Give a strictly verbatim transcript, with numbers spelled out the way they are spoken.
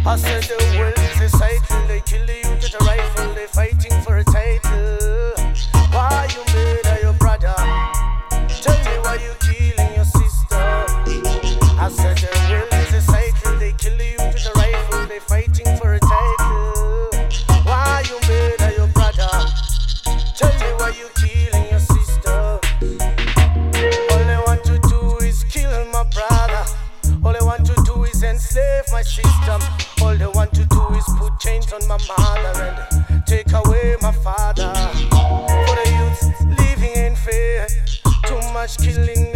I said the world is a cycle. They kill the youth with a rifle. They fighting for a title. Why you murder your brother? Tell me why you killing your sister. I said the world is a cycle. They kill the youth with a rifle. They fighting for a title. Why you murder your brother? Tell me why you killing your sister. All they want to do is kill my brother. All they want to do is enslave my system. All they want to do is put chains on my mother and take away my father. For the youth living in fear, too much killing